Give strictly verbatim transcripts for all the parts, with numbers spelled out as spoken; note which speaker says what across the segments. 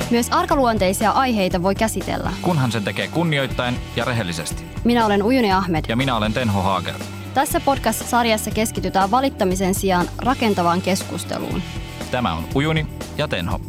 Speaker 1: Myös arkaluonteisia aiheita voi käsitellä,
Speaker 2: kunhan sen tekee kunnioittaen ja rehellisesti.
Speaker 1: Minä olen Ujuni Ahmed.
Speaker 2: Ja minä olen Tenho Haager.
Speaker 1: Tässä podcast-sarjassa keskitytään valittamisen sijaan rakentavaan keskusteluun.
Speaker 2: Tämä on Ujuni ja Tenho.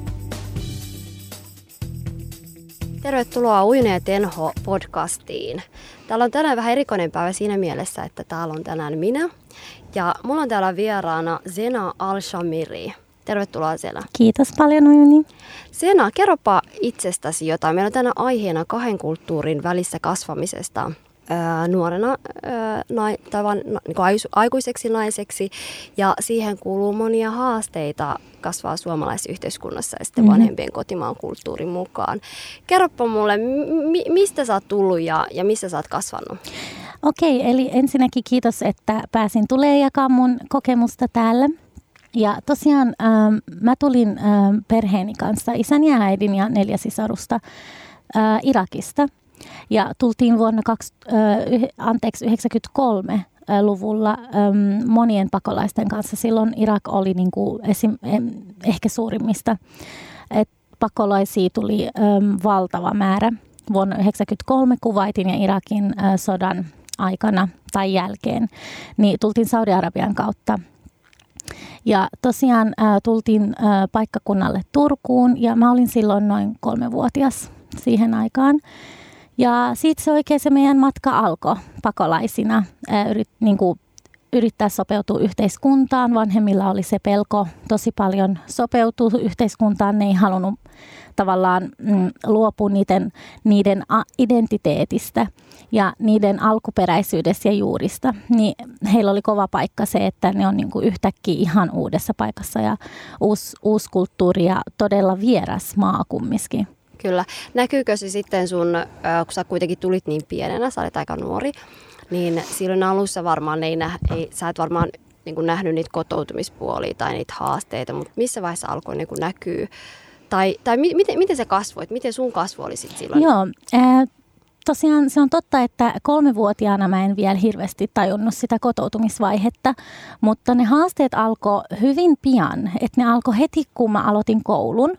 Speaker 1: Tervetuloa Ujuni ja Tenho podcastiin. Täällä on tänään vähän erikoinen päivä siinä mielessä, että täällä on tänään minä. Ja mulla on täällä vieraana Zena Al-Shamiri. Tervetuloa Zena.
Speaker 3: Kiitos paljon Ujuni.
Speaker 1: Zena, kerropa itsestäsi jotain. Meillä on tänään aiheena kahden kulttuurin välissä kasvamisesta ää, nuorena ää, nai, tai vaan, no, niin kuin aikuiseksi naiseksi. Ja siihen kuuluu monia haasteita kasvaa suomalaisessa yhteiskunnassa ja sitten mm-hmm. vanhempien kotimaan kulttuurin mukaan. Kerropa mulle, mi- mistä sä oot tullut ja, ja missä sä oot kasvanut?
Speaker 3: Okei, eli ensinnäkin kiitos, että pääsin tulemaan jakamaan mun kokemusta täällä. Ja tosiaan ähm, mä tulin ähm, perheeni kanssa, isän ja äidin ja neljä sisarusta äh, Irakista. Ja tultiin vuonna kaksi, äh, anteeksi, yhdeksänkymmentäkolme-luvulla ähm, monien pakolaisten kanssa. Silloin Irak oli niin kuin esim, ehkä suurimmista. Et pakolaisia tuli ähm, valtava määrä. Vuonna yhdeksänkymmentäkolme Kuwaitin ja Irakin äh, sodan aikana tai jälkeen, niin tultiin Saudi-Arabian kautta. Ja tosiaan ä, tultiin ä, paikkakunnalle Turkuun ja mä olin silloin noin kolmevuotias siihen aikaan. Ja siitä se oikein se meidän matka alkoi pakolaisina ä, yrit, niin kuin yrittää sopeutua yhteiskuntaan. Vanhemmilla oli se pelko tosi paljon sopeutua yhteiskuntaan. Ne ei halunnut tavallaan mm, luopua niiden, niiden identiteetistä ja niiden alkuperäisyydestä ja juurista. Niin heillä oli kova paikka se, että ne on niin kuin yhtäkkiä ihan uudessa paikassa ja uusi, uusi kulttuuri ja todella vieras maa kumminkin.
Speaker 1: Kyllä. Näkyykö se sitten sun, kun sä kuitenkin tulit niin pienenä, sä olet aika nuori, niin silloin alussa varmaan ei, nä, ei sä et varmaan niin kuin nähnyt niitä kotoutumispuolia tai niitä haasteita, mutta missä vaiheessa alkoi niin kuin näkyy? Tai, tai miten, miten sä kasvoit? Miten sun kasvu oli sitten silloin?
Speaker 3: Joo, ää, tosiaan se on totta, että kolmevuotiaana mä en vielä hirveästi tajunnut sitä kotoutumisvaihetta, mutta ne haasteet alkoi hyvin pian. Että ne alkoi heti, kun mä aloitin koulun.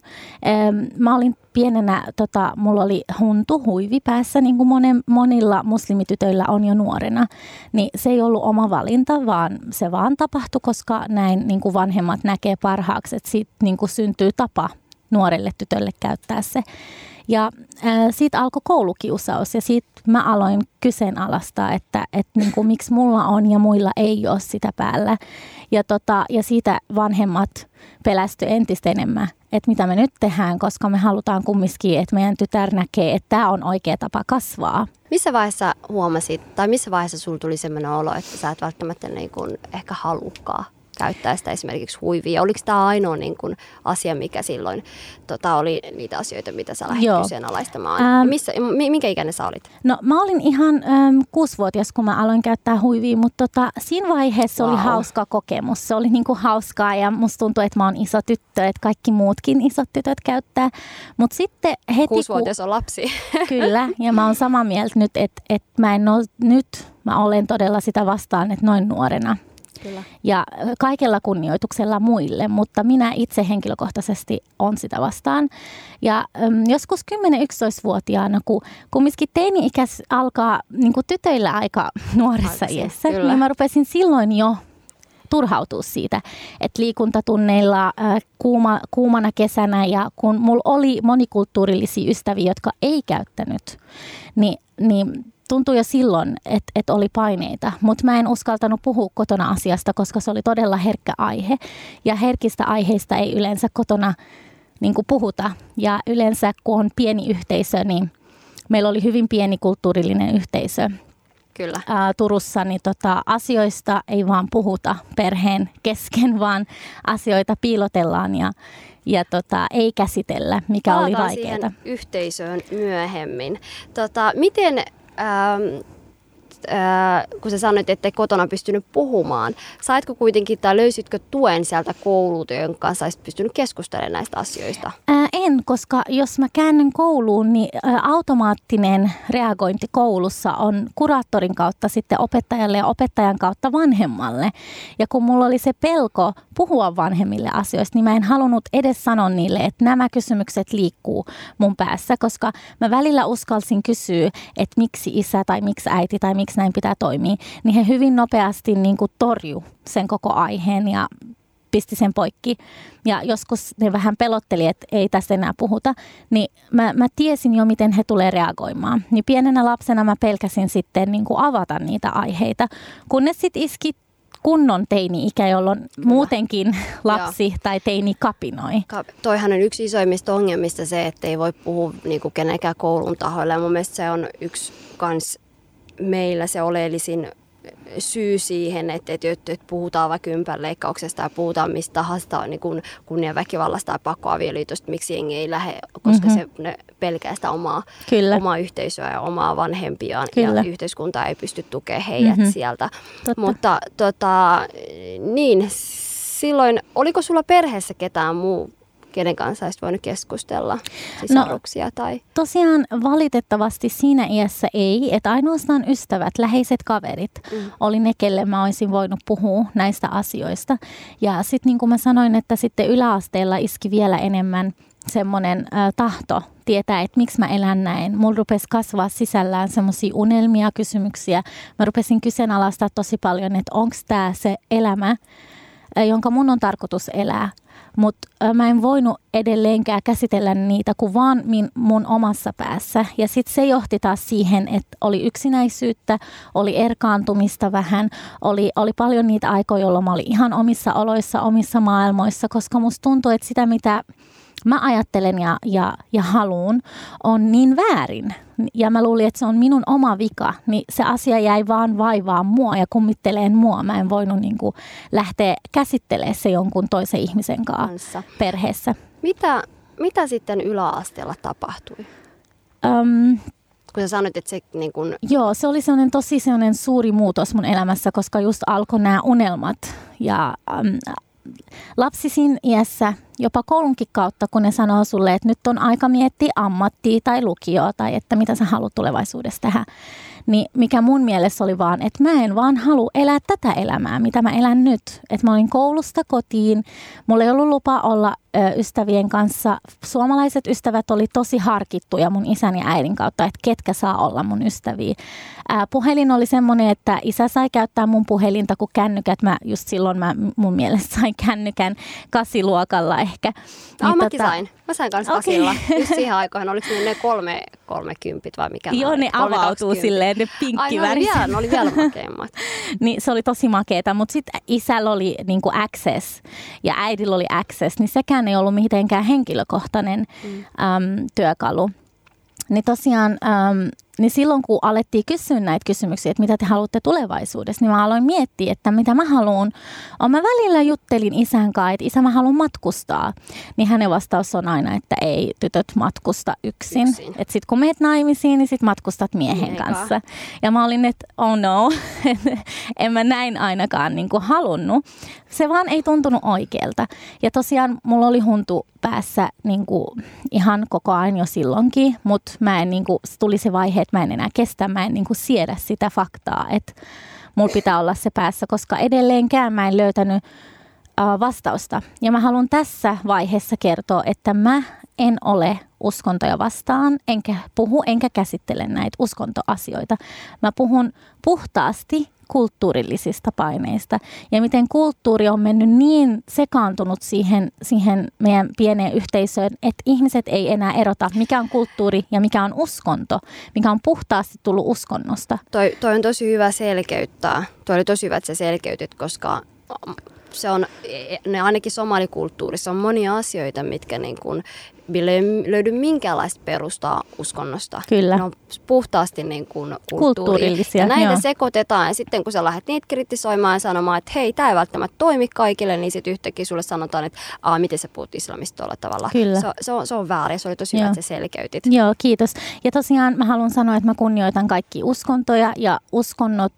Speaker 3: Mä olin pienenä, tota, mulla oli huntu, huivi päässä, niin kuin monen, monilla muslimitytöillä on jo nuorena. Niin se ei ollut oma valinta, vaan se vaan tapahtui, koska näin niin kuin vanhemmat näkee parhaaksi, että siitä niin kuin syntyy tapa nuorelle tytölle käyttää se. Ja äh, siitä alkoi koulukiusaus ja siitä mä aloin kyseenalaistaa, että, että niin kuin, miksi mulla on ja muilla ei ole sitä päällä. Ja, tota, ja siitä vanhemmat pelästyi entistä enemmän, että mitä me nyt tehdään, koska me halutaan kumminkin, että meidän tytär näkee, että tämä on oikea tapa kasvaa.
Speaker 1: Missä vaiheessa huomasit, tai missä vaiheessa sulla tuli sellainen olo, että sä et välttämättä niin kuin ehkä halukkaan käyttää sitä esimerkiksi huivia? Oliko tämä ainoa niin kuin asia, mikä silloin tota, oli niitä asioita, mitä sä lähdit
Speaker 3: Joo.
Speaker 1: kyseenalaistamaan?
Speaker 3: Ähm,
Speaker 1: Missä, minkä ikäinen sä olit?
Speaker 3: No mä olin ihan äm, kuusivuotias, kun mä aloin käyttää huivia, mutta tota, siinä vaiheessa wow. oli hauska kokemus. Se oli niinku hauskaa ja musta tuntuu, että mä oon iso tyttö, että kaikki muutkin isot tytöt käyttää. Mut sitten heti
Speaker 1: Kuusivuotias
Speaker 3: kun,
Speaker 1: on lapsi.
Speaker 3: Kyllä, ja mä oon samaa mieltä nyt, että et mä en ole nyt, mä olen todella sitä vastaan, että noin nuorena.
Speaker 1: Kyllä.
Speaker 3: Ja kaikella kunnioituksella muille, mutta minä itse henkilökohtaisesti on sitä vastaan. Ja äm, joskus kymmenen-yksitoista-vuotiaana, kun kumminkin teini-ikäis alkaa niin kuin tytöillä aika nuoressa
Speaker 1: Aikaisin,
Speaker 3: iässä,
Speaker 1: kyllä.
Speaker 3: niin mä rupesin silloin jo turhautua siitä, että liikuntatunneilla äh, kuuma, kuumana kesänä ja kun mulla oli monikulttuurillisia ystäviä, jotka ei käyttänyt, niin, niin tuntui jo silloin, että, että oli paineita, mutta mä en uskaltanut puhua kotona asiasta, koska se oli todella herkkä aihe. Ja herkistä aiheista ei yleensä kotona niin kuin puhuta. Ja yleensä kun on pieni yhteisö, niin meillä oli hyvin pieni kulttuurillinen yhteisö.
Speaker 1: Kyllä.
Speaker 3: Ää, Turussa, niin tota, asioista ei vaan puhuta perheen kesken, vaan asioita piilotellaan ja, ja tota, ei käsitellä, mikä
Speaker 1: Palataan
Speaker 3: oli vaikeaa.
Speaker 1: siihen yhteisöön myöhemmin. Tota, miten... Ähm, äh, kun sä sanoit, että kotona pystynyt puhumaan, saitko kuitenkin tai löysitkö tuen sieltä koululta, jonka kanssa olisit pystynyt keskustelemaan näistä asioista?
Speaker 3: Ää, en, koska jos mä käännyn kouluun, niin ä, automaattinen reagointi koulussa on kuraattorin kautta sitten opettajalle ja opettajan kautta vanhemmalle. Ja kun mulla oli se pelko puhua vanhemmille asioista, niin mä en halunnut edes sanoa niille, että nämä kysymykset liikkuu mun päässä, koska mä välillä uskalsin kysyä, että miksi isä tai miksi äiti tai miksi näin pitää toimia, niin he hyvin nopeasti niin kuin torju sen koko aiheen ja pisti sen poikki. Ja joskus ne vähän pelotteli, että ei tästä enää puhuta, niin mä, mä tiesin jo, miten he tulee reagoimaan. Niin pienenä lapsena mä pelkäsin sitten niin kuin avata niitä aiheita, kunnes sitten iski kunnon teini-ikä, jolloin muutenkin lapsi tai teini kapinoi.
Speaker 1: Toihan on yksi isoimmista ongelmista se, että ei voi puhua niin kuin kenenkään koulun tahoilla. Ja mun mielestä se on yksi kans meillä se oleellisin syy siihen, että, että, että puhutaan vaikka ympärileikkauksesta ja puhutaan mistä tahansa niin kuin kunniaväkivallasta tai pakkoavioliitosta, miksi jengi ei lähde, koska mm-hmm. se ne pelkää sitä omaa, omaa yhteisöä ja omaa vanhempiaan. Kyllä. Ja yhteiskunta ei pysty tukemaan heidät mm-hmm. sieltä. Totta. Mutta tota, niin, silloin, oliko sulla perheessä ketään muu, kenen kanssa olisit voinut keskustella, sisaruksia no, tai? Tosiaan
Speaker 3: valitettavasti siinä iässä ei, että ainoastaan ystävät, läheiset kaverit mm. oli ne, kelle mä olisin voinut puhua näistä asioista. Ja sitten niin kuin mä sanoin, että sitten yläasteella iski vielä enemmän semmoinen äh, tahto tietää, että miksi mä elän näin. Mulla rupesi kasvaa sisällään semmoisia unelmia, kysymyksiä. Mä rupesin kyseenalaistaa tosi paljon, että onko tämä se elämä, äh, jonka mun on tarkoitus elää. Mutta mä en voinut edelleenkään käsitellä niitä kuin vaan min, mun omassa päässä. Ja sitten se johti taas siihen, että oli yksinäisyyttä, oli erkaantumista vähän, oli, oli paljon niitä aikoja, jolloin mä olin ihan omissa oloissa, omissa maailmoissa, koska musta tuntuu, että sitä mitä mä ajattelen ja, ja, ja haluun on niin väärin. Ja mä luulin, että se on minun oma vika, niin se asia jäi vaan vaivaa mua ja kummitteleen mua. Mä en voinut niin kuin lähteä käsittelemään se jonkun toisen ihmisen kanssa perheessä.
Speaker 1: Mitä, mitä sitten yläasteella tapahtui? Um, kun sä sanoit, että se niin kun...
Speaker 3: Joo, se oli sellainen tosi sellainen suuri muutos mun elämässä, koska just alkoi nämä unelmat ja... Um, lapsi siinä iässä, jopa koulunkin kautta, kun ne sanoo sulle, että nyt on aika miettiä ammattia tai lukioa tai että mitä sä haluat tulevaisuudessa tehdä. Niin mikä mun mielessä oli vaan, että mä en vaan halua elää tätä elämää, mitä mä elän nyt. Että mä olin koulusta kotiin, mulla ei ollut lupa olla ö, ystävien kanssa. Suomalaiset ystävät oli tosi harkittuja mun isän ja äidin kautta, että ketkä saa olla mun ystäviä. Ää, puhelin oli semmoinen, että isä sai käyttää mun puhelinta, kun kännykät, mä just silloin mä mun mielestä sain kännykän kasiluokalla ehkä.
Speaker 1: No, niin, mäkin tota... sain. Mä sain kanssa okay. kasilla. Just siihen aikaan, oliko ne kolme, kolmekympit vai mikä?
Speaker 3: Joo, ne avautuu silleen, ne pinkkiväriset.
Speaker 1: Ai, ne oli vielä, oli vielä makeimmat.
Speaker 3: Niin se oli tosi makeeta, mutta sitten isällä oli niinku access ja äidillä oli access, niin sekään ei ollut mitenkään henkilökohtainen mm. äm, työkalu. Niin tosiaan, äm, niin silloin kun alettiin kysyä näitä kysymyksiä, että mitä te haluatte tulevaisuudessa, niin mä aloin miettiä, että mitä mä haluan. Mä välillä juttelin isän kanssa, että isä mä haluan matkustaa. Niin hänen vastaus on aina, että ei tytöt matkusta yksin. yksin. Että sit kun meet naimisiin, niin sit matkustat miehen Meikä. kanssa. Ja mä olin, että oh no, en mä näin ainakaan niin kuin halunnut. Se vaan ei tuntunut oikealta. Ja tosiaan mulla oli huntu päässä niin kuin ihan koko ajan jo silloinkin, mutta mä en niin kuin, tuli se vaihe, että mä en enää kestä, mä en niin kuin siedä sitä faktaa, että mulla pitää olla se päässä, koska edelleenkään mä en löytänyt uh, vastausta. Ja mä haluan tässä vaiheessa kertoa, että mä en ole uskontoja vastaan, enkä puhu, enkä käsittele näitä uskontoasioita. Mä puhun puhtaasti kulttuurillisista paineista ja miten kulttuuri on mennyt niin sekaantunut siihen, siihen meidän pieneen yhteisöön, että ihmiset ei enää erota, mikä on kulttuuri ja mikä on uskonto, mikä on puhtaasti tullut uskonnosta.
Speaker 1: Toi, toi on tosi hyvä selkeyttää. Toi oli tosi hyvä, että sä selkeytit, koska se on, ne ainakin somalikulttuurissa on monia asioita, mitkä niin kuin löydy minkäänlaista perustaa uskonnosta.
Speaker 3: Kyllä.
Speaker 1: Ne on puhtaasti niin kuin
Speaker 3: kulttuurillisia.
Speaker 1: Ja näitä
Speaker 3: joo.
Speaker 1: sekoitetaan ja sitten kun sä lähdet niitä kritisoimaan ja sanomaan, että hei, tämä ei välttämättä toimi kaikille, niin sitten yhtäkkiä sulle sanotaan, että Aa, miten sä puhut islamista tuolla tavalla.
Speaker 3: Kyllä.
Speaker 1: Se, se, on, se on väärin. Se oli tosi
Speaker 3: joo.
Speaker 1: hyvä, että sä selkeytit.
Speaker 3: Joo, kiitos. Ja tosiaan mä haluan sanoa, että mä kunnioitan kaikki uskontoja ja uskonnot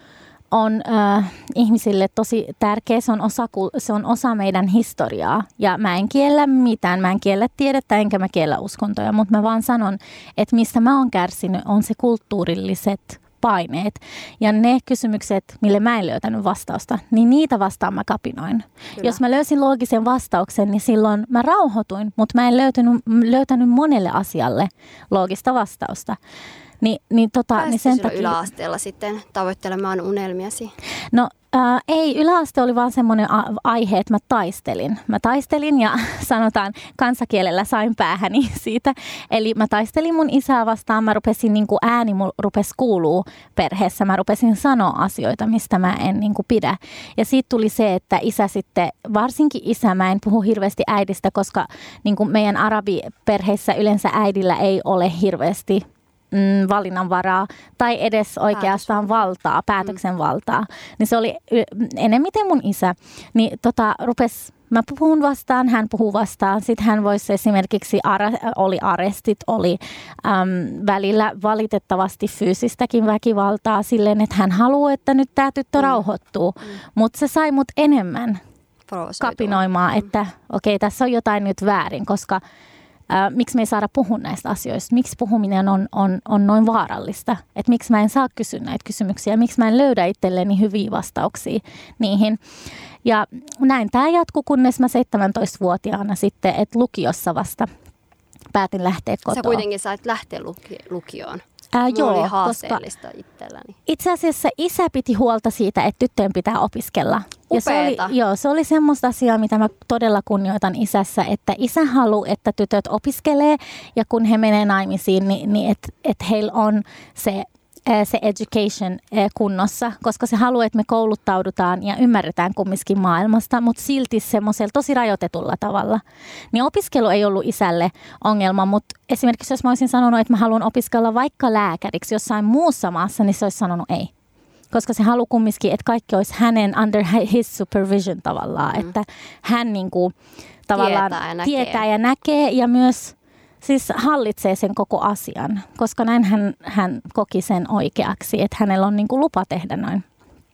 Speaker 3: on äh, ihmisille tosi tärkeä. Se on, osa, se on osa meidän historiaa. Ja mä en kiellä mitään. Mä en kiellä tiedettä, enkä mä kiellä uskontoja. Mutta mä vaan sanon, että mistä mä oon kärsinyt, on se kulttuurilliset paineet. Ja ne kysymykset, mille mä en löytänyt vastausta, niin niitä vastaan mä kapinoin. Kyllä. Jos mä löysin loogisen vastauksen, niin silloin mä rauhoituin. Mutta mä en löytänyt, löytänyt monelle asialle loogista vastausta. Ni, niin tota, niin sen takia
Speaker 1: yläasteella sitten tavoittelemaan unelmiasi?
Speaker 3: No äh, ei, yläaste oli vaan semmoinen a- aihe, että mä taistelin. Mä taistelin ja sanotaan kansakielellä sain päähäni siitä. Eli mä taistelin mun isää vastaan, mä rupesin niin kuin ääni mun rupesi kuuluu perheessä. Mä rupesin sanoa asioita, mistä mä en niin kuin pidä. Ja siitä tuli se, että isä sitten, varsinkin isä, mä en puhu hirveästi äidistä, koska niin kuin meidän arabiperheissä yleensä äidillä ei ole hirveästi valinnanvaraa tai edes oikeastaan valtaa, päätöksen valtaa. Niin se oli enemmiten mun isä. Niin tota, rupes, mä puhun vastaan, hän puhuu vastaan. Sitten hän voisi esimerkiksi, ara, oli arestit, oli äm, välillä valitettavasti fyysistäkin väkivaltaa silleen, että hän haluaa, että nyt tämä tyttö mm. rauhoittuu. Mm. Mutta se sai mut enemmän kapinoimaan, että okei, okay, tässä on jotain nyt väärin, koska Äh, miksi me ei saada puhua näistä asioista? Miksi puhuminen on, on, on noin vaarallista? Et miksi mä en saa kysyä näitä kysymyksiä? Miksi mä en löydä itselleni hyviä vastauksia niihin? Ja näin tämä jatkuu, kunnes mä seitsemäntoistavuotiaana sitten, että lukiossa vasta päätin lähteä kotoa.
Speaker 1: Sä kuitenkin sait lähteä luki- lukioon.
Speaker 3: Ää, joo,
Speaker 1: oli haasteellista itselläni.
Speaker 3: Itse asiassa isä piti huolta siitä, että tyttöjen pitää opiskella. Ja se oli, joo, se oli semmoista asiaa, mitä mä todella kunnioitan isässä, että isä haluaa, että tytöt opiskelee ja kun he menee naimisiin, niin, niin että et heillä on se, se education kunnossa, koska se haluaa, että me kouluttaudutaan ja ymmärretään kumminkin maailmasta, mutta silti semmoisella tosi rajoitetulla tavalla. Niin opiskelu ei ollut isälle ongelma, mutta esimerkiksi jos mä olisin sanonut, että mä haluan opiskella vaikka lääkäriksi jossain muussa maassa, niin se olisi sanonut ei. Koska se haluaa kumminkin, että kaikki olisi hänen under his supervision tavallaan, mm. että hän niinku tavallaan
Speaker 1: tietää ja,
Speaker 3: tietää ja näkee ja myös siis hallitsee sen koko asian, koska näin hän, hän koki sen oikeaksi, että hänellä on niinku lupa tehdä noin.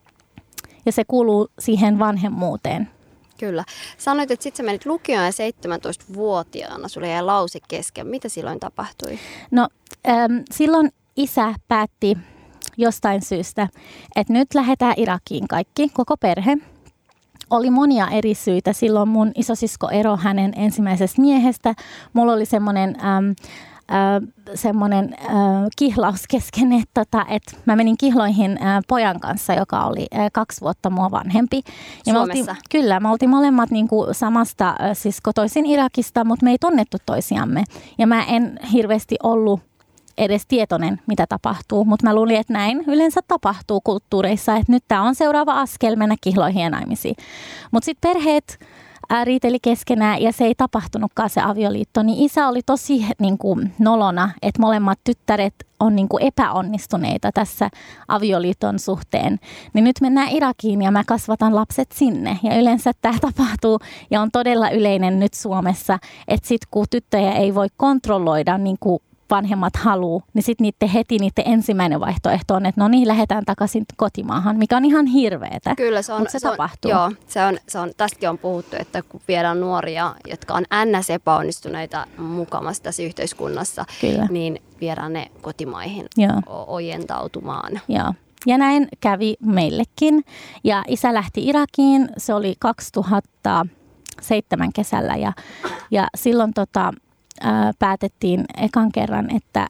Speaker 3: Ja se kuuluu siihen vanhemmuuteen.
Speaker 1: Kyllä. Sanoit, että sitten sä menit lukioon ja seitsemäntoistavuotiaana sulle jäi lause kesken. Mitä silloin tapahtui?
Speaker 3: No äm, silloin isä päätti jostain syystä, että nyt lähdetään Irakiin kaikki, koko perhe. Oli monia eri syitä. Silloin mun isosisko ero hänen ensimmäisestä miehestä. Mulla oli semmoinen äm, äh, semmoinen äh, kihlaus kesken, että, tota, että mä menin kihloihin äh, pojan kanssa, joka oli äh, kaksi vuotta mua vanhempi. Ja
Speaker 1: Suomessa?
Speaker 3: Me oltiin, kyllä, me oltiin molemmat niin kuin samasta, äh, siis kotoisin Irakista, mutta me ei tunnettu toisiamme. Ja mä en hirveästi ollut edes tietoinen, mitä tapahtuu, mutta mä luulin, että näin yleensä tapahtuu kulttuureissa, että nyt tämä on seuraava askel mennä kihloihin ja naimisiin. Mutta sitten perheet ää, riiteli keskenään ja se ei tapahtunutkaan se avioliitto, niin isä oli tosi niin kuin, nolona, että molemmat tyttäret on niin kuin, epäonnistuneita tässä avioliiton suhteen. Niin nyt mennään Irakiin ja mä kasvatan lapset sinne ja yleensä tämä tapahtuu ja on todella yleinen nyt Suomessa, että sitten kun tyttöjä ei voi kontrolloida niin kuin vanhemmat haluu, niin sitten niiden heti niiden ensimmäinen vaihtoehto on, että no niin, lähdetään takaisin kotimaahan, mikä on ihan hirveetä.
Speaker 1: Kyllä se on.
Speaker 3: Mutta se,
Speaker 1: se
Speaker 3: tapahtuu.
Speaker 1: On, joo, se on, se on, tästäkin on puhuttu, että kun viedään nuoria, jotka on ns. Epäonnistuneita mukamassa tässä yhteiskunnassa, Kyllä. niin viedään ne kotimaihin joo. ojentautumaan.
Speaker 3: Joo. Ja näin kävi meillekin. Ja isä lähti Irakiin, se oli kaksituhattaseitsemän kesällä ja, ja silloin tota, ää, päätettiin ekan kerran, että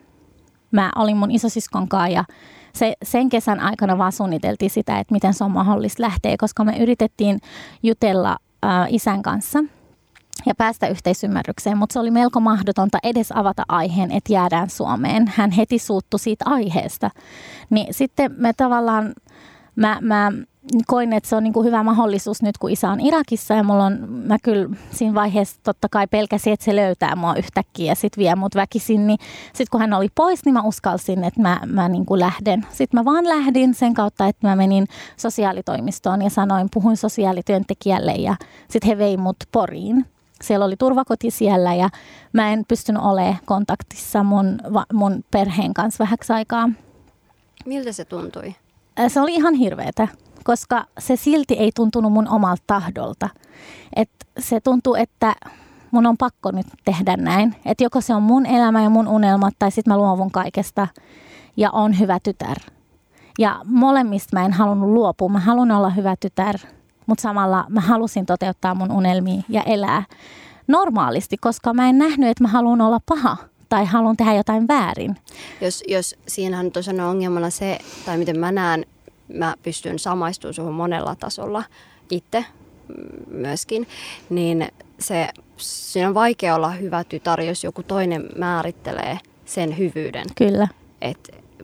Speaker 3: mä olin mun isosiskon kanssa ja se, sen kesän aikana vaan suunniteltiin sitä, että miten se on mahdollista lähteä, koska me yritettiin jutella ää, isän kanssa ja päästä yhteisymmärrykseen, mutta se oli melko mahdotonta edes avata aiheen, että jäädään Suomeen. Hän heti suuttui siitä aiheesta. Niin sitten me tavallaan, mä, mä koin, että se on niin kuin hyvä mahdollisuus nyt, kun isä on Irakissa ja mulla on, mä kyllä siinä vaiheessa totta kai pelkäsin, että se löytää mua yhtäkkiä ja sit vie mut väkisin, niin sit kun hän oli pois, niin mä uskalsin, että mä, mä niin kuin lähden. Sitten mä vaan lähdin sen kautta, että mä menin sosiaalitoimistoon ja sanoin, puhuin sosiaalityöntekijälle ja sit he vei mut Poriin. Siellä oli turvakoti siellä ja mä en pystynyt olemaan kontaktissa mun, mun perheen kanssa vähäksi aikaa.
Speaker 1: Miltä se tuntui?
Speaker 3: Se oli ihan hirveetä, koska se silti ei tuntunut mun omalta tahdolta. Et se tuntuu, että mun on pakko nyt tehdä näin. Että joko se on mun elämä ja mun unelmat tai sitten mä luovun kaikesta ja on hyvä tytär. Ja molemmista mä en halunnut luopua. Mä haluan olla hyvä tytär, mutta samalla mä halusin toteuttaa mun unelmia ja elää normaalisti, koska mä en nähnyt, että mä haluan olla paha tai haluan tehdä jotain väärin.
Speaker 1: Jos, jos siinähän nyt on ongelmana se, tai miten mä näen, mä pystyn samaistumaan suhun monella tasolla itse myöskin, niin se, siinä on vaikea olla hyvä tytär, jos joku toinen määrittelee sen hyvyyden.
Speaker 3: Kyllä.
Speaker 1: Et,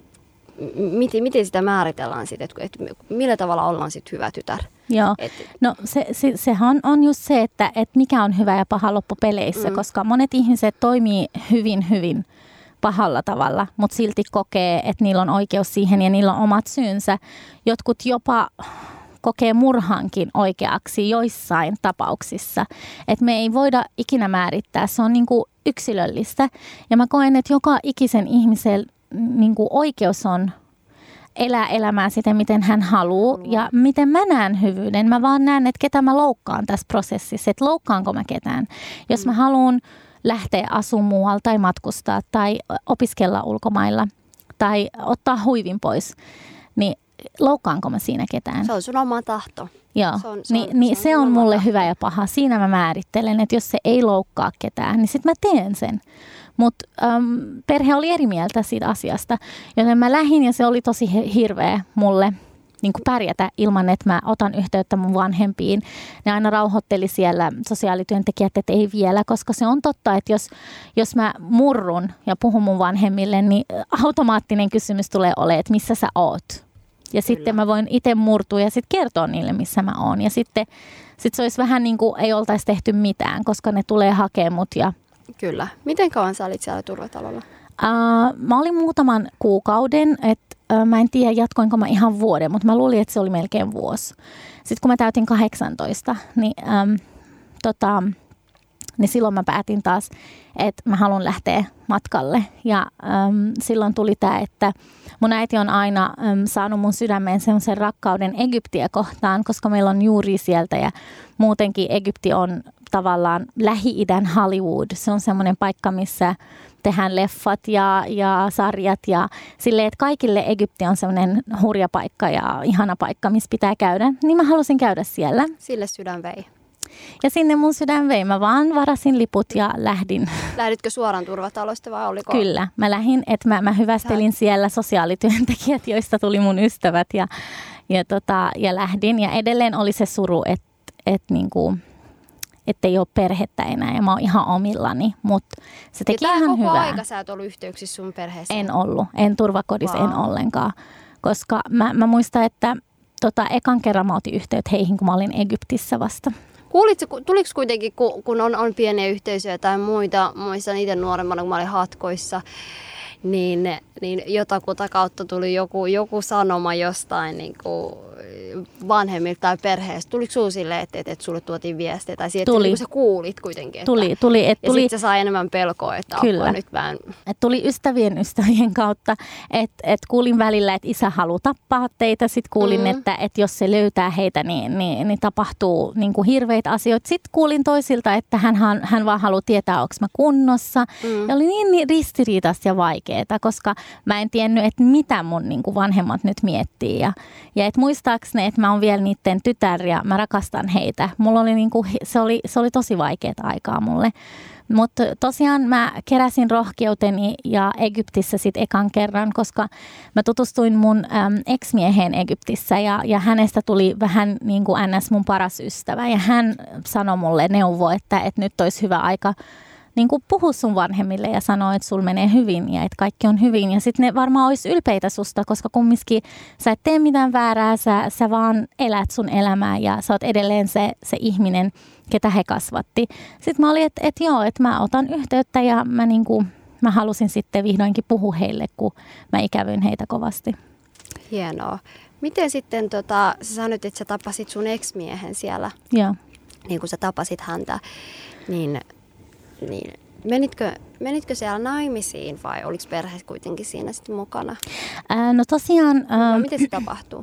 Speaker 1: miten, miten sitä määritellään sitten, että et, millä tavalla ollaan sitten hyvä tytär?
Speaker 3: Joo, et, no se, se, sehän on just se, että et mikä on hyvä ja paha loppupeleissä, mm. koska monet ihmiset toimii hyvin, hyvin pahalla tavalla, mutta silti kokee, että niillä on oikeus siihen ja niillä on omat syynsä. Jotkut jopa kokee murhankin oikeaksi joissain tapauksissa. Että me ei voida ikinä määrittää, se on niinku yksilöllistä. Ja mä koen, että joka ikisen ihmisen niinku oikeus on elää elämää siten, miten hän haluaa ja miten mä näen hyvyyden. Mä vaan näen, että ketä mä loukkaan tässä prosessissa, että loukkaanko mä ketään. Jos mä haluan lähteä asumaan muualla tai matkustaa tai opiskella ulkomailla tai ottaa huivin pois, niin loukkaanko mä siinä ketään?
Speaker 1: Se on sun oma tahto.
Speaker 3: Joo,
Speaker 1: se on, se
Speaker 3: niin,
Speaker 1: on,
Speaker 3: niin
Speaker 1: se on,
Speaker 3: se on mulle
Speaker 1: tahto.
Speaker 3: hyvä ja paha. Siinä mä määrittelen, että jos se ei loukkaa ketään, niin sit mä teen sen. Mutta ähm, perhe oli eri mieltä siitä asiasta, joten mä lähdin ja se oli tosi hirveä mulle niin kuin pärjätä ilman, että mä otan yhteyttä mun vanhempiin. Ne aina rauhoitteli siellä sosiaalityöntekijät, että ei vielä, koska se on totta, että jos, jos mä murrun ja puhun mun vanhemmille, niin automaattinen kysymys tulee olemaan, että missä sä oot. Ja Kyllä. sitten mä voin itse murtua ja sitten kertoa niille, missä mä oon. Ja sitten sit se olisi vähän niin kuin ei oltaisi tehty mitään, koska ne tulee hakemaan mut ja
Speaker 1: Kyllä. Miten kauan sä olit siellä turvatalolla?
Speaker 3: Uh, mä olin muutaman kuukauden, että uh, mä en tiedä jatkoinko mä ihan vuoden, mutta mä luulin, että se oli melkein vuosi. Sitten kun mä täytin kahdeksantoista, niin, um, tota, niin silloin mä päätin taas, että mä haluan lähteä matkalle. Ja um, silloin tuli tämä, että mun äiti on aina um, saanut mun sydämeen semmoisen rakkauden Egyptiä kohtaan, koska meillä on juuri sieltä ja muutenkin Egypti on tavallaan Lähi-idän Hollywood. Se on semmoinen paikka, missä tehdään leffat ja, ja sarjat ja silleen, että kaikille Egypti on semmoinen hurja paikka ja ihana paikka, missä pitää käydä. Niin mä halusin käydä siellä.
Speaker 1: Sille sydän vei.
Speaker 3: Ja sinne mun sydän vei. Mä vaan varasin liput ja lähdin.
Speaker 1: Lähditkö suoraan turvatalosta vai oliko?
Speaker 3: Kyllä. Mä lähdin, että mä, mä hyvästelin siellä sosiaalityöntekijät, joista tuli mun ystävät ja, ja, tota, ja lähdin. Ja edelleen oli se suru, että et niinku että ei ole perhettä enää ja mä oon ihan omillani, mutta se teki
Speaker 1: ja
Speaker 3: ihan
Speaker 1: koko
Speaker 3: hyvää.
Speaker 1: Aika sä et ollut yhteyksissä sun perheeseen?
Speaker 3: En ollut, en turvakodissa,
Speaker 1: wow.
Speaker 3: en ollenkaan, koska mä, mä muistan, että tota, ekan kerran mä otin yhteyttä heihin, kun mä olin Egyptissä vasta.
Speaker 1: Kuulitko, tuliko kuitenkin, kun on, on pieniä yhteisöjä tai muita, muistan itse nuoremmana, kun mä olin Hatkoissa, niin, niin jotakuta kautta tuli joku, joku sanoma jostain niin kuin vanhemmilta tai perheestä. Tuliko sinulle silleen, että, että, että sulle tuotiin viestejä tai siitä, että sä kuulit kuitenkin? Että,
Speaker 3: tuli, tuli. Et
Speaker 1: ja
Speaker 3: tuli,
Speaker 1: sitten se sai enemmän pelkoa, että apua nyt vähän.
Speaker 3: Et tuli ystävien ystävien kautta, että et kuulin välillä, että isä haluaa tappaa teitä. Sitten kuulin, mm. että, että jos se löytää heitä, niin, niin, niin tapahtuu niin kuin hirveitä asioita. Sitten kuulin toisilta, että hän, hän vaan haluaa tietää, onko mä kunnossa. Mm. Ja oli niin, niin ristiriitaista ja vaikeaa, koska mä en tiennyt, että mitä mun niin kuin vanhemmat nyt miettii. Ja, ja et muistaakseni, että mä oon vielä niiden tytär ja mä rakastan heitä. Mulla oli niin kuin, se, oli, se oli tosi vaikeaa aikaa mulle. Mutta tosiaan mä keräsin rohkeuteni ja Egyptissä sitten ekan kerran, koska mä tutustuin mun äm, ex-mieheen Egyptissä ja, ja hänestä tuli vähän niin kuin ns. Mun paras ystävä. Ja hän sanoi mulle neuvo, että, että nyt olisi hyvä aika niin kuin puhu sun vanhemmille ja sanoa, että sul menee hyvin ja että kaikki on hyvin. Ja sitten ne varmaan olisi ylpeitä susta, koska kumminkin sä et tee mitään väärää, sä, sä vaan elät sun elämää ja sä oot edelleen se, se ihminen, ketä he kasvatti. Sitten mä olin, että et joo, että mä otan yhteyttä ja mä, niin kuin, mä halusin sitten vihdoinkin puhua heille, kun mä ikävyin heitä kovasti.
Speaker 1: Hienoa. Miten sitten, tota, sä sanoit, että sä tapasit sun ex-miehen siellä,
Speaker 3: Joo.
Speaker 1: niin kun sä tapasit häntä, niin, niin menitkö, menitkö siellä naimisiin vai oliko perhe kuitenkin siinä sitten mukana?
Speaker 3: Ää, no tosiaan... Ää,
Speaker 1: miten se tapahtuu?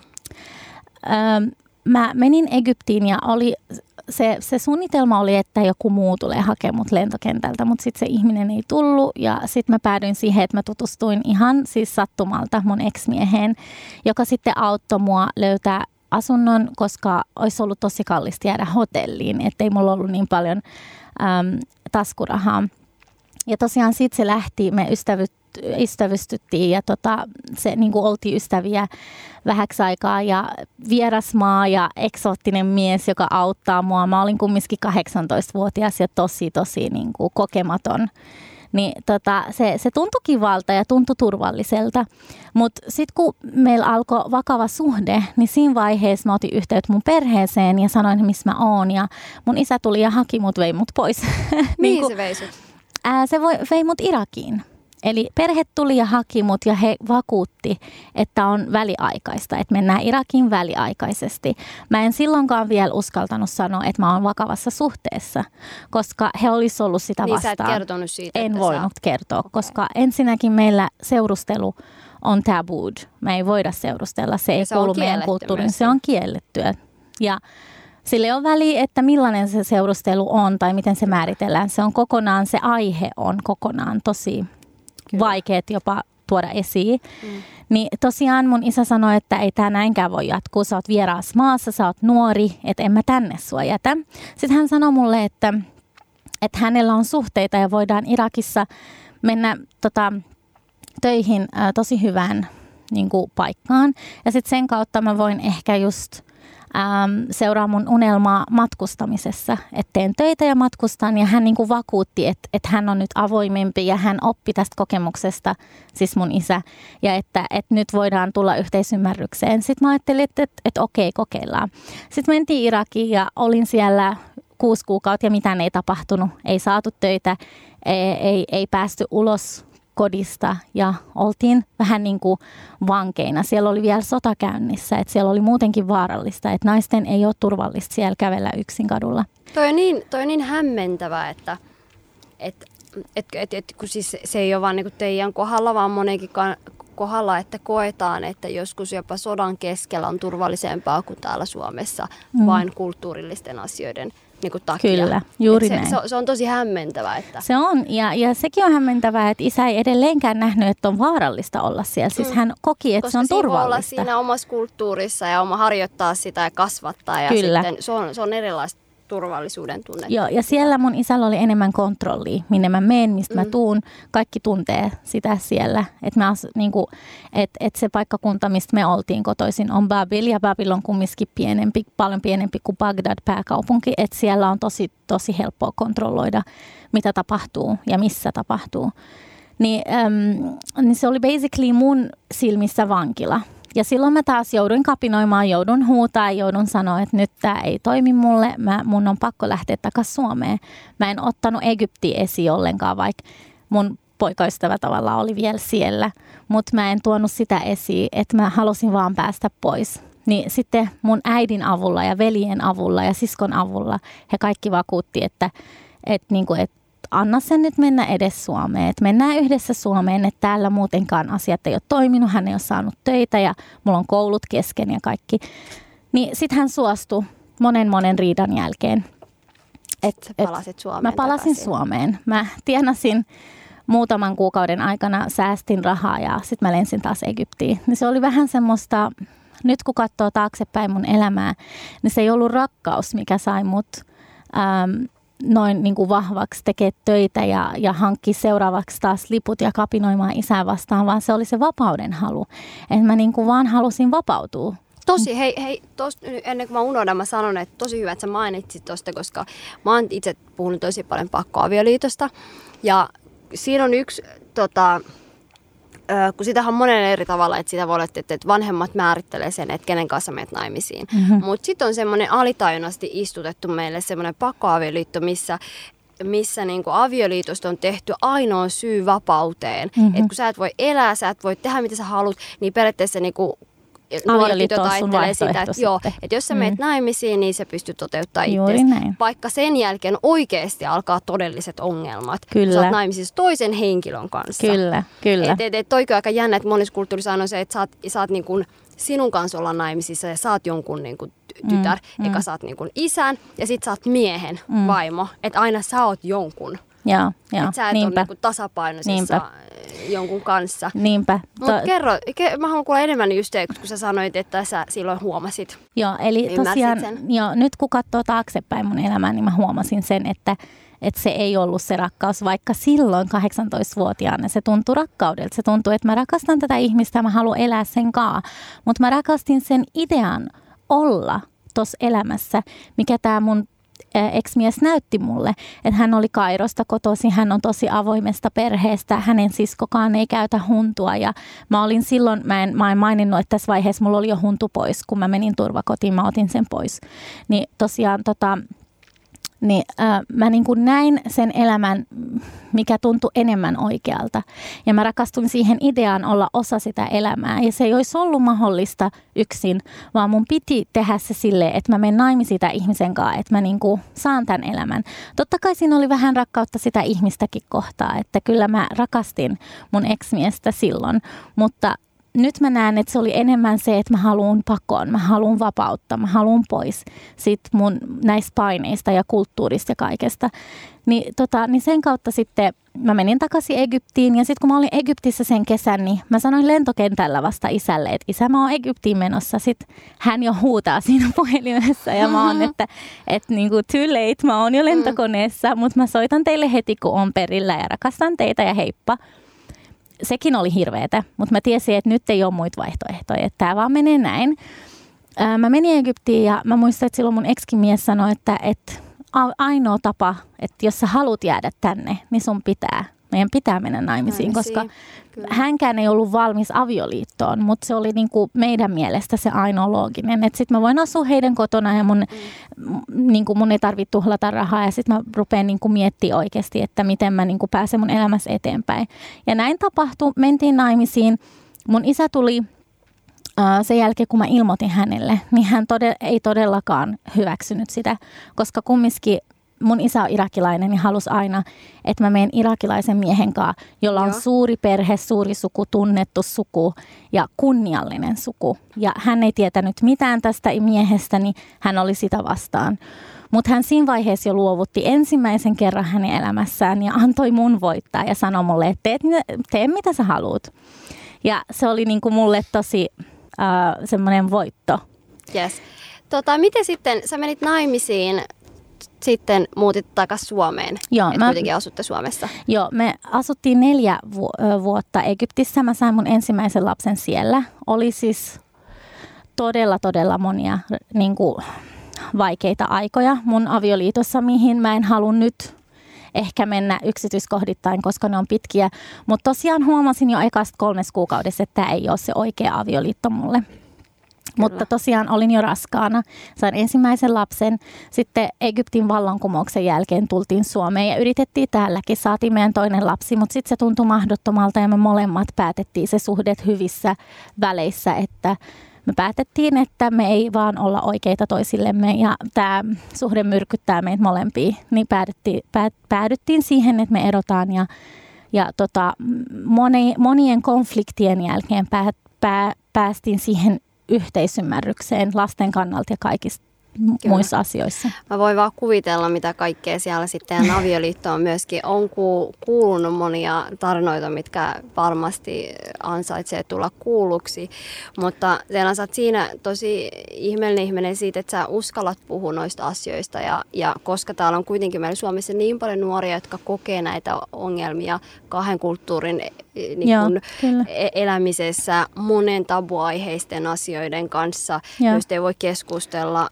Speaker 3: Ää, mä menin Egyptiin ja oli, se, se suunnitelma oli, että joku muu tulee hakemaan mut lentokentältä, mutta sitten se ihminen ei tullut ja sitten mä päädyin siihen, että mä tutustuin ihan siis sattumalta mun ex-mieheen, joka sitten auttoi mua löytää asunnon, koska olisi ollut tosi kallista jäädä hotelliin, ettei mulla ollut niin paljon äm, taskurahaa. Ja tosiaan sitten se lähti, me ystävyt, ystävystyttiin ja tota, se niin kuin oltiin ystäviä vähäksi aikaa ja vieras maa ja eksoottinen mies, joka auttaa mua. Mä olin kumminkin kahdeksantoistavuotias ja tosi tosi niin kuin kokematon. Niin tota, se, se tuntui kivalta ja tuntui turvalliselta. Mutta sitten kun meillä alkoi vakava suhde, niin siinä vaiheessa mä otin yhteyttä mun perheeseen ja sanoin, missä mä oon. Ja mun isä tuli ja haki mut, vei mut pois.
Speaker 1: Mihin niin se vei sut?
Speaker 3: Ää, se voi, vei mut Irakiin. Eli perhe tuli ja haki mut ja he vakuutti, että on väliaikaista, että mennään Irakiin väliaikaisesti. Mä en silloinkaan vielä uskaltanut sanoa, että mä oon vakavassa suhteessa, koska he olisi ollut sitä
Speaker 1: niin
Speaker 3: vastaan.
Speaker 1: Sä et kertonut siitä,
Speaker 3: en
Speaker 1: että
Speaker 3: voinut
Speaker 1: sä...
Speaker 3: kertoa,
Speaker 1: okay.
Speaker 3: koska ensinnäkin meillä seurustelu on tabuud. Me ei voida seurustella, se ei
Speaker 1: se
Speaker 3: kuulu meidän kulttuuriin, se on kiellettyä. Ja sillä ei ole väliä, että millainen se seurustelu on tai miten se määritellään. Se on kokonaan, se aihe on kokonaan tosi Kyllä. vaikeat jopa tuoda esiin. Mm. Niin tosiaan mun isä sanoi, että ei tämä näinkään voi jatkuu. Sä oot vieraassa maassa, sä oot nuori, että en mä tänne sua jätä. Sitten hän sanoi mulle, että, että hänellä on suhteita ja voidaan Irakissa mennä tota, töihin ää, tosi hyvään niin kuin, paikkaan. Ja sitten sen kautta mä voin ehkä just Ähm, seuraa mun unelmaa matkustamisessa, että teen töitä ja matkustan ja hän niin kuin vakuutti, että, että hän on nyt avoimempi ja hän oppi tästä kokemuksesta, siis mun isä, ja että, että nyt voidaan tulla yhteisymmärrykseen. Sitten mä ajattelin, että, että, että okei, kokeillaan. Sitten mentiin Irakiin ja olin siellä kuusi kuukautta ja mitään ei tapahtunut, ei saatu töitä, ei, ei, ei päästy ulos kodista ja oltiin vähän niin kuin vankeina. Siellä oli vielä sota käynnissä, että siellä oli muutenkin vaarallista, että naisten ei ole turvallista siellä kävellä yksin kadulla.
Speaker 1: Toi on niin, toi on niin hämmentävää, että et, et, et, et, kun siis se ei ole vaan niin kuin teidän kohdalla, vaan monenkin kohdalla, että koetaan, että joskus jopa sodan keskellä on turvallisempaa kuin täällä Suomessa mm. vain kulttuurillisten asioiden niin kuin takia.
Speaker 3: Kyllä, juuri
Speaker 1: se,
Speaker 3: näin.
Speaker 1: Se, se on tosi hämmentävää. Että...
Speaker 3: Se on, ja, ja sekin on hämmentävää, että isä ei edelleenkään nähnyt, että on vaarallista olla siellä. Siis mm. hän koki, että
Speaker 1: Koska
Speaker 3: se on turvallista. Koska
Speaker 1: olla siinä omassa kulttuurissa ja oma harjoittaa sitä ja kasvattaa. Ja
Speaker 3: Kyllä.
Speaker 1: Sitten se on, se on erilaista turvallisuuden tunne.
Speaker 3: Joo, ja siellä mun isällä oli enemmän kontrollia, minne mä menen, mistä mm. mä tuun. Kaikki tuntee sitä siellä. Että niinku, et, et se paikkakunta, mistä me oltiin kotoisin, on Babil, ja Babil on kumminkin pienempi, paljon pienempi kuin Bagdad, pääkaupunki. Että siellä on tosi, tosi helppoa kontrolloida, mitä tapahtuu ja missä tapahtuu. Niin, äm, niin se oli basically mun silmissä vankila. Ja silloin mä taas jouduin kapinoimaan, joudun huutaa, joudun sanoa, että nyt tää ei toimi mulle. Mä, mun on pakko lähteä takaisin Suomeen. Mä en ottanut Egyptiä esiin ollenkaan, vaikka mun poikaystävä tavallaan oli vielä siellä. Mutta mä en tuonut sitä esiin, että mä halusin vaan päästä pois. Niin sitten mun äidin avulla ja veljen avulla ja siskon avulla he kaikki vakuutti, että, että, niinku, että anna sen nyt mennä edes Suomeen, että mennään yhdessä Suomeen, että täällä muutenkaan asiat ei ole toiminut, hän ei ole saanut töitä ja mulla on koulut kesken ja kaikki. Niin sit hän suostui monen monen riidan jälkeen. Et,
Speaker 1: Sä palasit Suomeen
Speaker 3: Mä palasin
Speaker 1: takaisin.
Speaker 3: Suomeen. Mä tienasin muutaman kuukauden aikana, säästin rahaa ja sit mä lensin taas Egyptiin. Niin se oli vähän semmoista, nyt kun katsoo taaksepäin mun elämää, niin se ei ollut rakkaus, mikä sai mut Ähm, noin niin kuin vahvaksi tekee töitä ja, ja hankki seuraavaksi taas liput ja kapinoimaan isää vastaan, vaan se oli se vapauden halu. Että mä niin kuin vaan halusin vapautua
Speaker 1: Tosi, hei, hei tos, ennen kuin mä unohdan, mä sanon, että tosi hyvä, että sä mainitsit tosta, koska mä oon itse puhunut tosi paljon pakkoavioliitosta. Ja siinä on yksi, tota, kun sitähän on monen eri tavalla, että sitä voi olla, että vanhemmat määrittelee sen, että kenen kanssa menet naimisiin. Mm-hmm. Mutta sitten on semmoinen alitajunnasti istutettu meille semmoinen pakkoavioliitto, missä missä niinku avioliitosta on tehty ainoa syy vapauteen. Mm-hmm. Että kun sä et voi elää, sä et voi tehdä mitä sä haluat, niin periaatteessa niinku nuoret tytöt ajattelee sitä, että, joo, että jos sä meet mm. naimisiin, niin se pystyy toteuttamaan itseäsi. Vaikka sen jälkeen oikeasti alkaa todelliset ongelmat. Kyllä. Sä oot naimisissa toisen henkilön kanssa.
Speaker 3: Kyllä, kyllä.
Speaker 1: Että et, et, toikin on aika jännä, että monissa kulttuurissa on se, että sä oot, sä oot niin kuin sinun kanssa olla naimisissa ja sä oot jonkun niin kuin tytär, mm, eikä mm. sä oot niin kuin isän ja sit sä oot miehen mm. vaimo. Että aina sä oot jonkun.
Speaker 3: Joo, joo.
Speaker 1: Että sä et ole niin tasapainoisessa Niinpä. jonkun kanssa.
Speaker 3: Niinpä.
Speaker 1: Mutta to- kerro, ke- mä haluan kuulla enemmän just te, kun sä sanoit, että sä silloin huomasit.
Speaker 3: Joo, eli tosiaan, jo, nyt kun katsoo taaksepäin mun elämää, niin mä huomasin sen, että, että se ei ollut se rakkaus, vaikka silloin kahdeksantoistavuotiaana se tuntui rakkaudelta. Se tuntui, että mä rakastan tätä ihmistä ja mä haluan elää sen kaa. Mutta mä rakastin sen idean olla tuossa elämässä, mikä tää mun ex-mies näytti mulle, että hän oli Kairosta kotoisin, hän on tosi avoimesta perheestä, hänen siskokaan ei käytä huntua ja mä olin silloin, mä en, mä en maininnut, että tässä vaiheessa mulla oli jo huntu pois, kun mä menin turvakotiin, mä otin sen pois. Niin tosiaan tota, niin äh, mä niin kuin näin sen elämän, mikä tuntui enemmän oikealta. Ja mä rakastuin siihen ideaan olla osa sitä elämää. Ja se ei olisi ollut mahdollista yksin, vaan mun piti tehdä se silleen, että mä menen naimisiin sitä ihmisen kanssa, että mä niin kuin saan tämän elämän. Totta kai siinä oli vähän rakkautta sitä ihmistäkin kohtaa, että kyllä mä rakastin mun ex-miestä silloin, mutta nyt mä näen, että se oli enemmän se, että mä haluan pakoon, mä haluan vapautta, mä haluan pois sit mun näistä paineista ja kulttuurista ja kaikesta. Ni, tota, niin sen kautta sitten mä menin takaisin Egyptiin ja sitten kun mä olin Egyptissä sen kesän, niin mä sanoin lentokentällä vasta isälle, että isä, mä oon Egyptiin menossa. Sitten hän jo huutaa siinä puhelimessa ja mä oon, että et, niinku too late, mä oon jo lentokoneessa, mutta mä soitan teille heti, kun on perillä ja rakastan teitä ja heippa. Sekin oli hirveetä, mutta mä tiesin, että nyt ei ole muita vaihtoehtoja, että tämä vaan menee näin. Ää, mä menin Egyptiin ja mä muistan, että silloin mun ex-kin mies sanoi, että, että ainoa tapa, että jos sä haluat jäädä tänne, niin sun pitää. Meidän pitää mennä naimisiin, Naimisiin. koska Kyllä. hänkään ei ollut valmis avioliittoon, mutta se oli niinku meidän mielestä se ainoa looginen. Että sitten mä voin asua heidän kotona ja mun, mm. niinku mun ei tarvitse tuhlata rahaa ja sitten mä rupean niinku miettimään oikeasti, että miten mä niinku pääsen mun elämässä eteenpäin. Ja näin tapahtui, mentiin naimisiin. Mun isä tuli uh, sen jälkeen, kun mä ilmoitin hänelle, niin hän todella, ei todellakaan hyväksynyt sitä, koska kumminkin mun isä on irakilainen ja halusi aina, että mä menen irakilaisen miehen kanssa, jolla on Joo. suuri perhe, suuri suku, tunnettu suku ja kunniallinen suku. Ja hän ei tietänyt mitään tästä miehestä, niin hän oli sitä vastaan. Mutta hän siinä vaiheessa jo luovutti ensimmäisen kerran hänen elämässään ja antoi mun voittaa ja sanoi mulle, että teet, tee mitä sä haluat. Ja se oli niinku mulle tosi uh, semmoinen voitto.
Speaker 1: Yes. Tota, miten sitten, sä menit naimisiin, sitten muutit takaisin Suomeen,
Speaker 3: Joo,
Speaker 1: että
Speaker 3: mä,
Speaker 1: kuitenkin asutte Suomessa.
Speaker 3: Joo, me asuttiin neljä vu- vuotta Egyptissä. Mä sain mun ensimmäisen lapsen siellä. Oli siis todella, todella monia niin kuin, vaikeita aikoja mun avioliitossa, mihin mä en halua nyt ehkä mennä yksityiskohdittain, koska ne on pitkiä. Mutta tosiaan huomasin jo ekasta kolmessa kuukaudessa, että tämä ei ole se oikea avioliitto mulle. Kyllä. Mutta tosiaan olin jo raskaana, sain ensimmäisen lapsen. Sitten Egyptin vallankumouksen jälkeen tultiin Suomeen ja yritettiin täälläkin. Saatiin meidän toinen lapsi, mutta sitten se tuntui mahdottomalta ja me molemmat päätettiin se suhdet hyvissä väleissä, että me päätettiin, että me ei vaan olla oikeita toisillemme ja tämä suhde myrkyttää meitä molempia. Niin päädyttiin, päädyttiin siihen, että me erotaan ja, ja tota, moni, monien konfliktien jälkeen pää, pää, päästiin siihen yhteisymmärrykseen lasten kannalta ja kaikista Kyllä. muissa asioissa.
Speaker 1: Mä voin vaan kuvitella, mitä kaikkea siellä sitten avioliittoon myöskin on kuulunut monia tarinoita, mitkä varmasti ansaitsee tulla kuulluksi. Mutta Teela, sä oot siinä tosi ihmeellinen ihminen siitä, että sä uskallat puhua noista asioista. Ja, ja koska täällä on kuitenkin meillä Suomessa niin paljon nuoria, jotka kokee näitä ongelmia kahden kulttuurin niin
Speaker 3: Joo,
Speaker 1: kun
Speaker 3: kyllä.
Speaker 1: elämisessä monen tabuaiheisten asioiden kanssa,
Speaker 3: Joo.
Speaker 1: joista ei voi keskustella.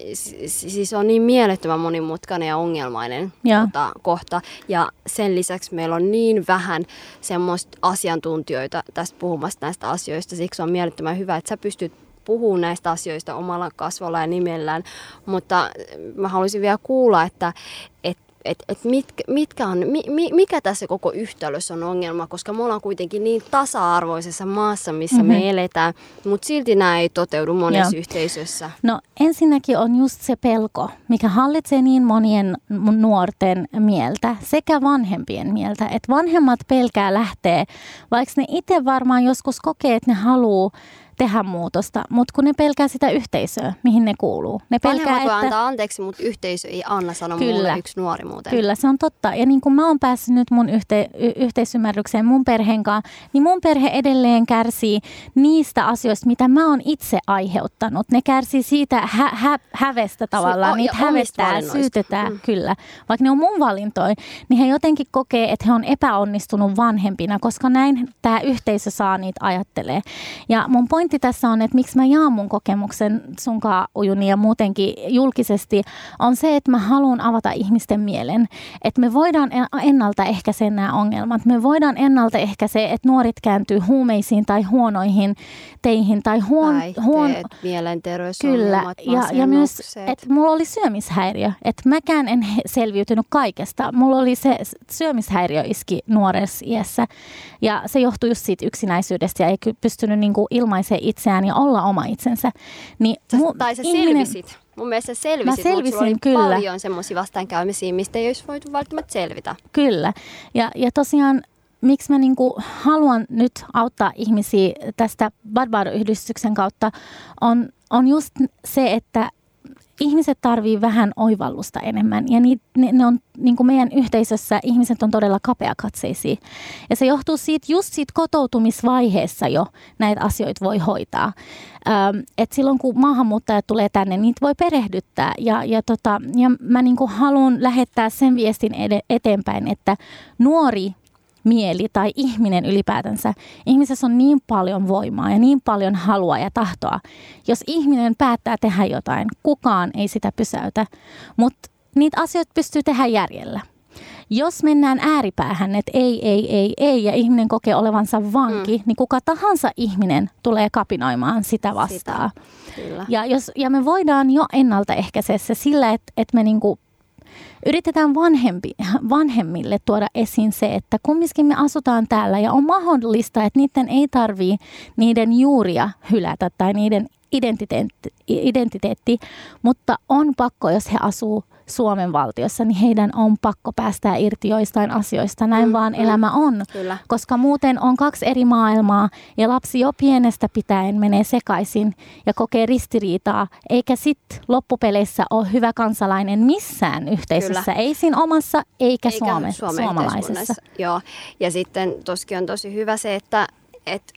Speaker 1: Siis on niin mielettömän monimutkainen ja ongelmainen tota, kohta. Ja sen lisäksi meillä on niin vähän semmoista asiantuntijoita tästä puhumasta näistä asioista. Siksi on mielettömän hyvä, että sä pystyt puhumaan näistä asioista omalla kasvolla ja nimellään. Mutta mä haluaisin vielä kuulla, että et, et, et mitkä, mitkä on, mi, mikä tässä koko yhtälössä on ongelma, koska me ollaan kuitenkin niin tasa-arvoisessa maassa, missä mm-hmm. me eletään, mutta silti nämä ei toteudu monessa Joo. yhteisössä.
Speaker 3: No ensinnäkin on just se pelko, mikä hallitsee niin monien nuorten mieltä sekä vanhempien mieltä, että vanhemmat pelkää lähteä, vaikka ne itse varmaan joskus kokee, että ne haluaa tehdä muutosta, mutta kun ne pelkää sitä yhteisöä, mihin ne kuuluu. Ne pelkää,
Speaker 1: vanhemmat voi
Speaker 3: että
Speaker 1: antaa anteeksi, mutta yhteisö ei anna, sano
Speaker 3: Kyllä.
Speaker 1: mulle yksi nuori muuten.
Speaker 3: Kyllä, se on totta. Ja niin kuin mä oon päässyt nyt mun yhte, y- yhteisymmärrykseen mun perheen kanssa, niin mun perhe edelleen kärsii niistä asioista, mitä mä oon itse aiheuttanut. Ne kärsii siitä hä- hä- hävestä tavallaan.
Speaker 1: Su- o-
Speaker 3: Niitä hävestää, syytetään,
Speaker 1: mm.
Speaker 3: kyllä. Vaikka ne on mun valintoja, niin he jotenkin kokee, että he on epäonnistunut vanhempina, koska näin tämä yhteisö saa niitä ajattelee. Ja mun pointti tässä on, että miksi mä jaan mun kokemuksen sunkaan, Ujuni, ja muutenkin julkisesti, on se, että mä haluan avata ihmisten mielen. Että me voidaan ennaltaehkäistä nämä ongelmat. Me voidaan ennaltaehkäistä, että nuoret kääntyy huumeisiin tai huonoihin teihin tai huon...
Speaker 1: Päihteet,
Speaker 3: huon
Speaker 1: mielenterveysongelmat,
Speaker 3: Kyllä, ja, ja myös, että mulla oli syömishäiriö. Että mäkään en selviytynyt kaikesta. Mulla oli se syömishäiriö iski nuoressa iässä. Ja se johtui just siitä yksinäisyydestä ja ei pystynyt niinku ilmaisemaan itseään ja olla oma itsensä. Niin
Speaker 1: sä,
Speaker 3: mu-
Speaker 1: tai sä
Speaker 3: ihminen...
Speaker 1: selvisit. Mun mielestä sä selvisit,
Speaker 3: Mä selvisin,
Speaker 1: mutta sulla oli
Speaker 3: kyllä.
Speaker 1: paljon semmoisia vastaankäymisiä, mistä ei olisi voitu välttämättä selvitä.
Speaker 3: Kyllä. Ja, ja tosiaan, miksi mä niinku haluan nyt auttaa ihmisiä tästä Barbaro-yhdistyksen kautta, on, on just se, että ihmiset tarvii vähän oivallusta enemmän ja ni, ne, ne on niin kuin meidän yhteisössä ihmiset on todella kapeakatseisia. Ja se johtuu siitä, just siitä kotoutumisvaiheessa jo näitä asioita voi hoitaa. Ähm, et silloin kun maahanmuuttajat tulee tänne, niitä voi perehdyttää ja, ja, tota, ja mä niin kuin haluan lähettää sen viestin ed- eteenpäin, että nuori mieli tai ihminen ylipäätänsä, ihmisessä on niin paljon voimaa ja niin paljon halua ja tahtoa. Jos ihminen päättää tehdä jotain, kukaan ei sitä pysäytä, mutta niitä asioita pystyy tehdä järjellä. Jos mennään ääripäähän, että ei, ei, ei, ei ja ihminen kokee olevansa vanki, mm. niin kuka tahansa ihminen tulee kapinoimaan sitä vastaan.
Speaker 1: Sitä,
Speaker 3: ja, jos, ja me voidaan jo ennaltaehkäistä se sillä, että, että me niinku yritetään vanhempi, vanhemmille tuoda esiin se, että kumminkin me asutaan täällä ja on mahdollista, että niiden ei tarvitse niiden juuria hylätä tai niiden identiteetti, identiteetti, mutta on pakko, jos he asuu Suomen valtiossa, niin heidän on pakko päästää irti joistain asioista. Näin mm, vaan mm, elämä on,
Speaker 1: kyllä.
Speaker 3: Koska muuten on kaksi eri maailmaa ja lapsi jo pienestä pitäen menee sekaisin ja kokee ristiriitaa, eikä sitten loppupeleissä ole hyvä kansalainen missään yhteisössä, kyllä. Ei siinä omassa eikä, eikä Suome, suomalaisessa.
Speaker 1: Joo, ja sitten toskin on tosi hyvä se, että, että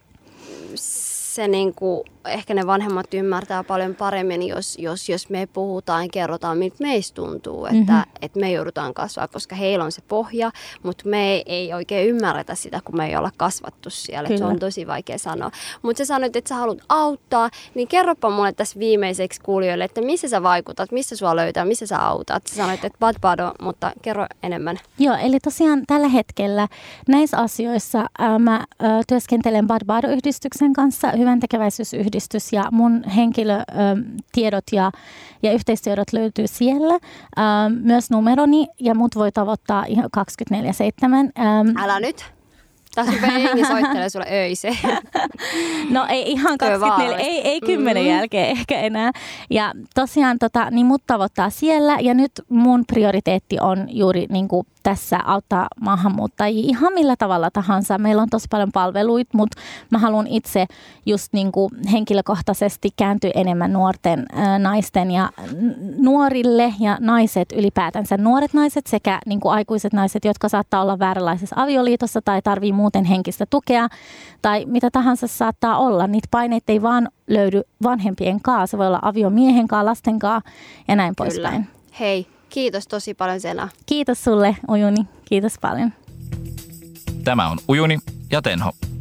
Speaker 1: se niinku, ehkä ne vanhemmat ymmärtää paljon paremmin, jos, jos, jos me puhutaan ja kerrotaan, miltä meistä tuntuu, että, mm-hmm. että me joudutaan kasvaa, koska heillä on se pohja, mutta me ei, ei oikein ymmärretä sitä, kun me ei olla kasvattu siellä. Se on tosi vaikea sanoa. Mutta sä sanoit, että sä haluat auttaa, niin kerropa mulle tässä viimeiseksi kuulijoille, että missä sä vaikutat, missä sua löytää, missä sä autat. Sä sanoit, että Barbaro, mutta kerro enemmän.
Speaker 3: Joo, eli tosiaan tällä hetkellä näissä asioissa ää, mä ää, työskentelen Barbaro-yhdistyksen kanssa, hyväntekeväisyysyhdistys ja mun henkilötiedot ja, ja yhteistyödot löytyy siellä. Ähm, myös numeroni ja mut voi tavoittaa ihan kaksikymmentäneljä seitsemän. Ähm,
Speaker 1: Älä nyt! Tässä rupeaa jengi soittelee sulle öiseen.
Speaker 3: No ei ihan kaksikymmentäneljä, ei, ei kymmenen mm-hmm. jälkeen ehkä enää. Ja tosiaan tota, niin mut tavoittaa siellä ja nyt mun prioriteetti on juuri niin kuin tässä auttaa maahanmuuttajia ihan millä tavalla tahansa. Meillä on tosi paljon palveluita, mutta mä haluan itse just niin kuin henkilökohtaisesti kääntyä enemmän nuorten ää, naisten ja nuorille ja naiset ylipäätänsä. Nuoret naiset sekä niin kuin aikuiset naiset, jotka saattaa olla vääränlaisessa avioliitossa tai tarvii muuten henkistä tukea tai mitä tahansa saattaa olla. Niitä paineita ei vaan löydy vanhempien kanssa. Se voi olla aviomiehen kanssa, lasten kanssa ja näin
Speaker 1: Kyllä.
Speaker 3: poispäin.
Speaker 1: Hei. Kiitos tosi paljon, Sena.
Speaker 3: Kiitos sulle, Ujuni. Kiitos paljon.
Speaker 2: Tämä on Ujuni ja Tenho.